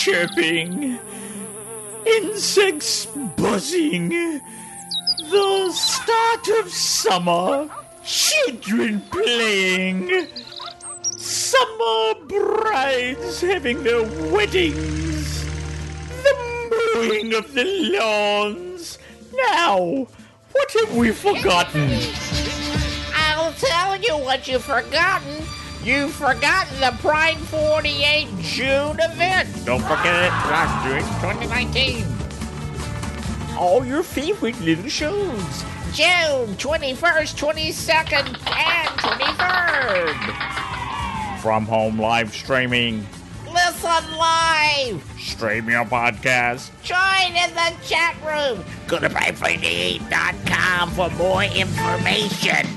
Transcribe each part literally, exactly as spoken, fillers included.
chirping, insects buzzing, the start of summer, children playing, summer brides having their weddings, the mowing of the lawns. Now, what have we forgotten? I'll tell you what you've forgotten. You've forgotten the Pride forty-eight June event. Don't forget it, last June twenty nineteen. All your favorite little shows. June twenty-first, twenty-second, and twenty-third. From home live streaming. Listen live. Stream your podcast. Join in the chat room. Go to pride forty-eight dot com for more information.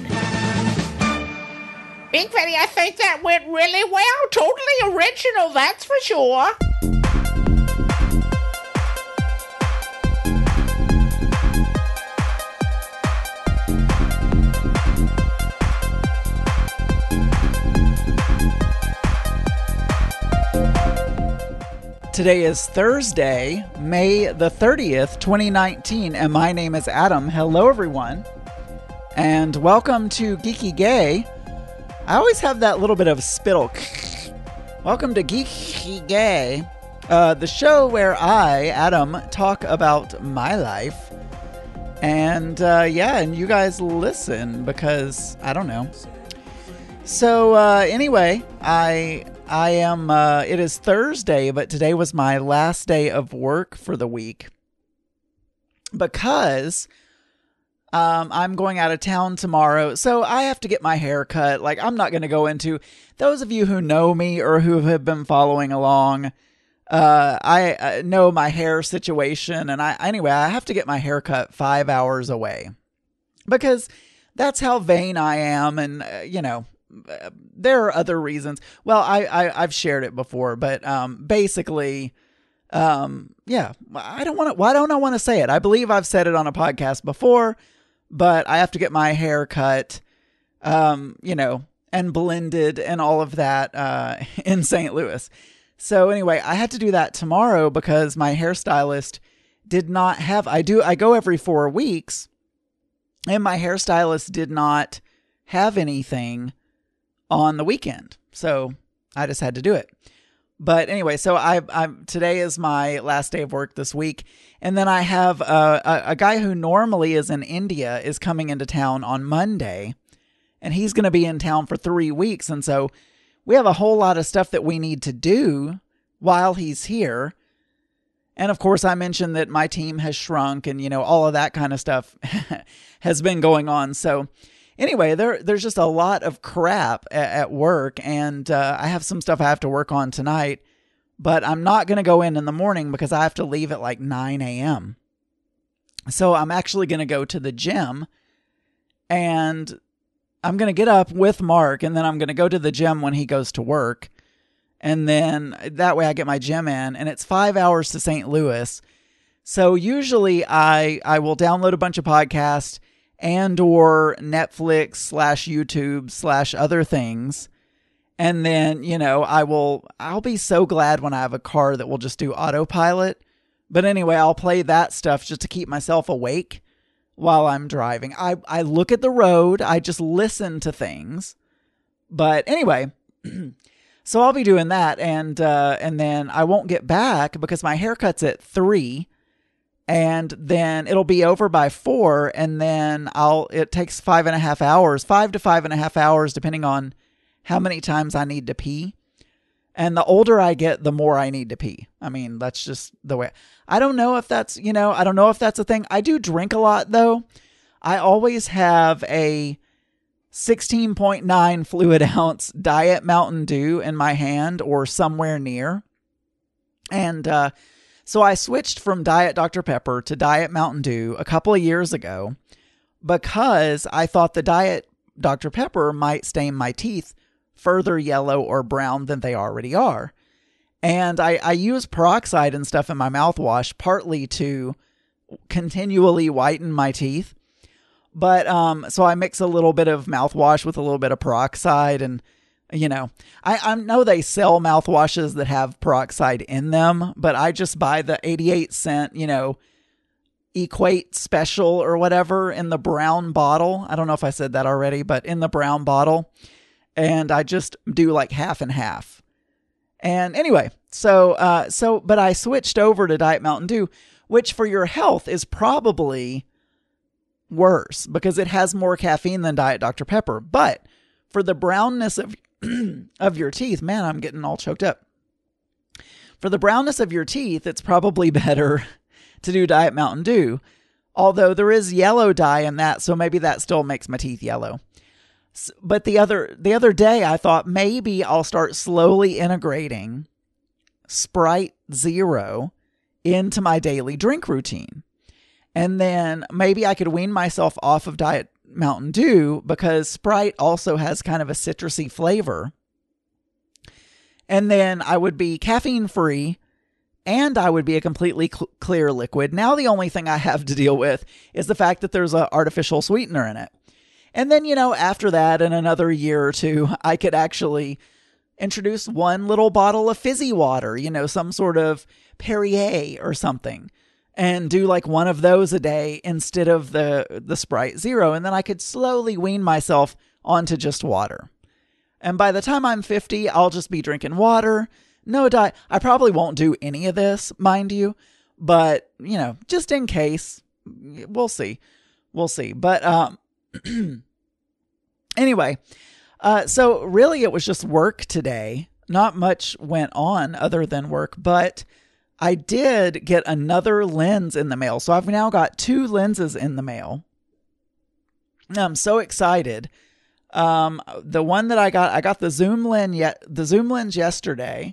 Big Fatty, I think that went really well. Totally original, that's for sure. Today is Thursday, May the thirtieth, twenty nineteen, and my name is Adam. Hello, everyone, and welcome to Geeky Gay. I always have that little bit of spittle. Welcome to Geeky Gay, uh, the show where I, Adam, talk about my life, and uh, yeah, and you guys listen because I don't know. So uh, anyway, I I am. Uh, it is Thursday, but today was my last day of work for the week because um, I'm going out of town tomorrow. So I have to get my hair cut. Like, I'm not going to go into those of you who know me or who have been following along. Uh, I uh, know my hair situation, and I anyway I have to get my hair cut five hours away because that's how vain I am, and uh, you know. There are other reasons. Well, I, I I've shared it before, but um, basically, um, yeah, I don't want to. Why don't I want to say it? I believe I've said it on a podcast before, but I have to get my hair cut, um, you know, and blended and all of that uh, in Saint Louis. So anyway, I had to do that tomorrow because my hairstylist did not have. I do. I go every four weeks, and my hairstylist did not have anything on the weekend. So I just had to do it. But anyway, so I, I'm today is my last day of work this week. And then I have a, a, a guy who normally is in India is coming into town on Monday, and he's going to be in town for three weeks. And so we have a whole lot of stuff that we need to do while he's here. And of course, I mentioned that my team has shrunk and, you know, all of that kind of stuff has been going on. So anyway, there there's just a lot of crap at, at work, and uh, I have some stuff I have to work on tonight, but I'm not going to go in in the morning because I have to leave at like nine a.m. So I'm actually going to go to the gym, and I'm going to get up with Mark, and then I'm going to go to the gym when he goes to work, and then that way I get my gym in, and it's five hours to Saint Louis. So usually I I will download a bunch of podcasts and or Netflix slash YouTube slash other things. And then, you know, I will, I'll be so glad when I have a car that will just do autopilot. But anyway, I'll play that stuff just to keep myself awake while I'm driving. I, I look at the road. I just listen to things. But anyway, so I'll be doing that. And, uh, and then I won't get back because my haircut's at three. And then it'll be over by four, and then I'll, it takes five and a half hours, five to five and a half hours, depending on how many times I need to pee. And the older I get, the more I need to pee. I mean, that's just the way. I don't know if that's, you know, I don't know if that's a thing. I do drink a lot, though. I always have a sixteen point nine fluid ounce Diet Mountain Dew in my hand or somewhere near. And, uh, So I switched from Diet Doctor Pepper to Diet Mountain Dew a couple of years ago because I thought the Diet Doctor Pepper might stain my teeth further yellow or brown than they already are. And I, I use peroxide and stuff in my mouthwash partly to continually whiten my teeth. But um, so I mix a little bit of mouthwash with a little bit of peroxide and You know, I, I know they sell mouthwashes that have peroxide in them, but I just buy the eighty-eight cent, you know, Equate Special or whatever in the brown bottle. I don't know if I said that already, but in the brown bottle. And I just do like half and half. And anyway, so, uh, so, but I switched over to Diet Mountain Dew, which for your health is probably worse because it has more caffeine than Diet Doctor Pepper. But for the brownness of of your teeth, man, I'm getting all choked up. For the brownness of your teeth, it's probably better to do Diet Mountain Dew. Although there is yellow dye in that, so maybe that still makes my teeth yellow. But the other the other day, I thought maybe I'll start slowly integrating Sprite Zero into my daily drink routine. And then maybe I could wean myself off of Diet Mountain Dew because Sprite also has kind of a citrusy flavor. And then I would be caffeine free and I would be a completely cl- clear liquid. Now the only thing I have to deal with is the fact that there's an artificial sweetener in it. And then, you know, after that, in another year or two, I could actually introduce one little bottle of fizzy water, you know, some sort of Perrier or something. And do like one of those a day instead of the, the Sprite Zero. And then I could slowly wean myself onto just water. And by the time I'm fifty, I'll just be drinking water. No diet. I probably won't do any of this, mind you. But, you know, just in case, we'll see. We'll see. But um, anyway, uh, so really it was just work today. Not much went on other than work, but I did get another lens in the mail. So I've now got two lenses in the mail. I'm so excited. Um, the one that I got, I got the zoom lens yet the zoom lens yesterday.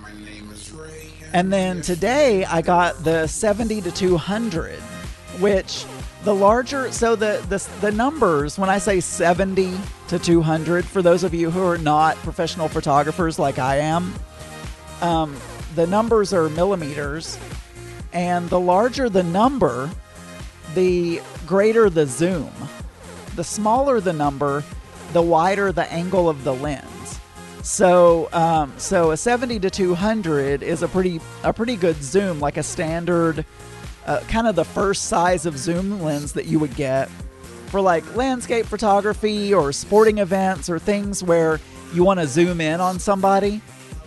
And then today I got the seventy to two hundred, which the larger, so the, the, the numbers, when I say seventy to two hundred, for those of you who are not professional photographers like I am, um, the numbers are millimeters, and the larger the number, the greater the zoom. The smaller the number, the wider the angle of the lens. So, um, so a seventy to two hundred is a pretty a pretty good zoom, like a standard, uh, kind of the first size of zoom lens that you would get for like landscape photography or sporting events or things where you want to zoom in on somebody.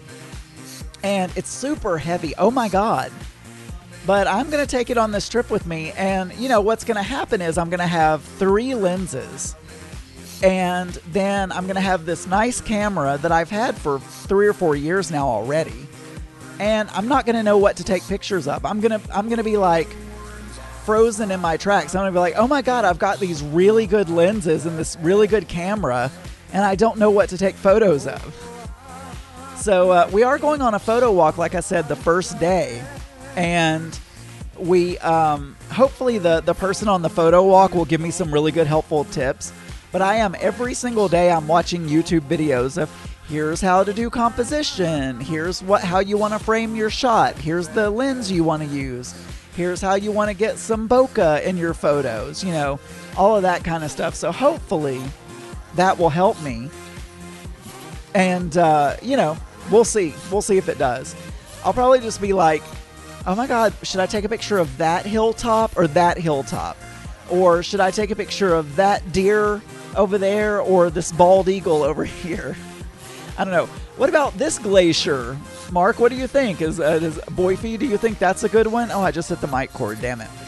And it's super heavy. Oh my God. But I'm going to take it on this trip with me. And, you know, what's going to happen is I'm going to have three lenses. And then I'm going to have this nice camera that I've had for three or four years now already. And I'm not going to know what to take pictures of. I'm going to, I'm going to be like frozen in my tracks. I'm going to be like, oh my God, I've got these really good lenses and this really good camera, and I don't know what to take photos of. So uh, we are going on a photo walk, like I said, the first day. And we, um, hopefully the, the person on the photo walk will give me some really good helpful tips. But I am, every single day, I'm watching YouTube videos of here's how to do composition. Here's what how you want to frame your shot. Here's the lens you want to use. Here's how you want to get some bokeh in your photos. You know, all of that kind of stuff. So hopefully that will help me. And, uh, you know, we'll see. We'll see if it does. I'll probably just be like, oh my God, should I take a picture of that hilltop or that hilltop? Or should I take a picture of that deer over there or this bald eagle over here? I don't know. What about this glacier? Mark, what do you think? Is, uh, is Boise, do you think that's a good one? Oh, I just hit the mic cord, damn it.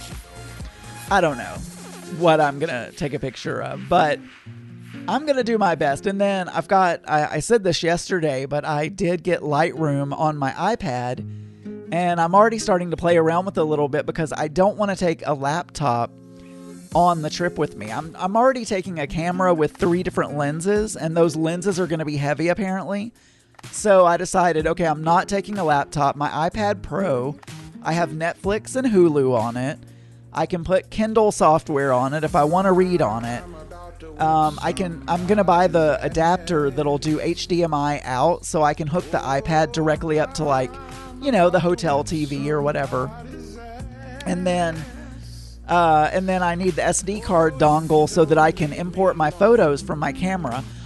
I don't know what I'm going to take a picture of, but I'm going to do my best. And then I've got, I, I said this yesterday, but I did get Lightroom on my iPad, and I'm already starting to play around with it a little bit because I don't want to take a laptop on the trip with me. I'm I'm already taking a camera with three different lenses, and those lenses are going to be heavy apparently. So I decided, okay, I'm not taking a laptop. My iPad Pro, I have Netflix and Hulu on it. I can put Kindle software on it if I want to read on it. Um, I can. I'm going to buy the adapter that'll do H D M I out, so I can hook the iPad directly up to, like, you know, the hotel T V or whatever. And then Uh, and then I need the S D card dongle so that I can import my photos from my camera.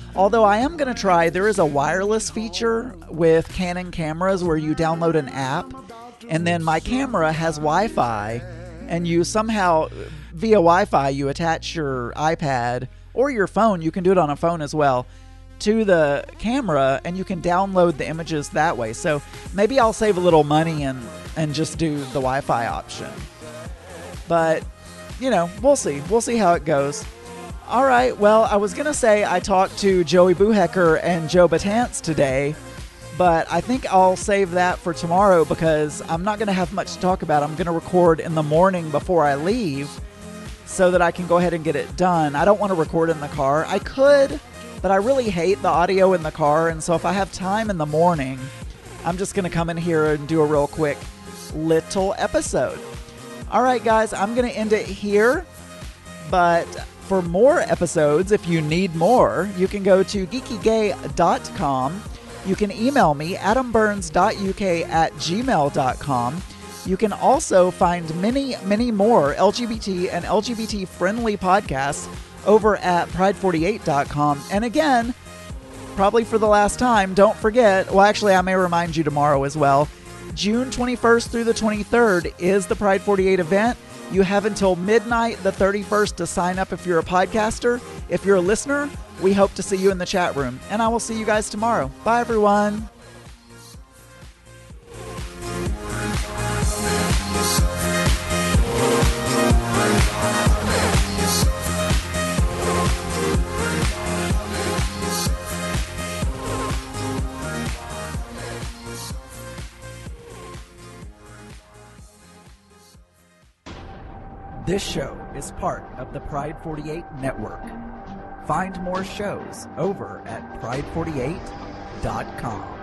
Although I am going to try, there is a wireless feature with Canon cameras where you download an app, and then my camera has Wi-Fi, and you somehow, via Wi-Fi, you attach your iPad or your phone, you can do it on a phone as well, to the camera, and you can download the images that way. So maybe I'll save a little money and, and just do the Wi-Fi option. But, you know, we'll see. We'll see how it goes. All right, well, I was going to say I talked to Joey Buhecker and Joe Batance today, but I think I'll save that for tomorrow because I'm not going to have much to talk about. I'm going to record in the morning before I leave so that I can go ahead and get it done. I don't want to record in the car. I could, but I really hate the audio in the car, and so if I have time in the morning, I'm just going to come in here and do a real quick little episode. All right, guys, I'm going to end it here, but for more episodes, if you need more, you can go to geeky gay dot com. You can email me, adam burns dot u k at gmail dot com. You can also find many, many more L G B T and L G B T-friendly podcasts over at pride forty-eight dot com. And again, probably for the last time, don't forget, well, actually, I may remind you tomorrow as well, June twenty-first through the twenty-third is the Pride forty-eight event. You have until midnight the thirty-first to sign up if you're a podcaster. If you're a listener, we hope to see you in the chat room. And I will see you guys tomorrow. Bye, everyone. This show is part of the Pride forty-eight Network. Find more shows over at pride forty-eight dot com.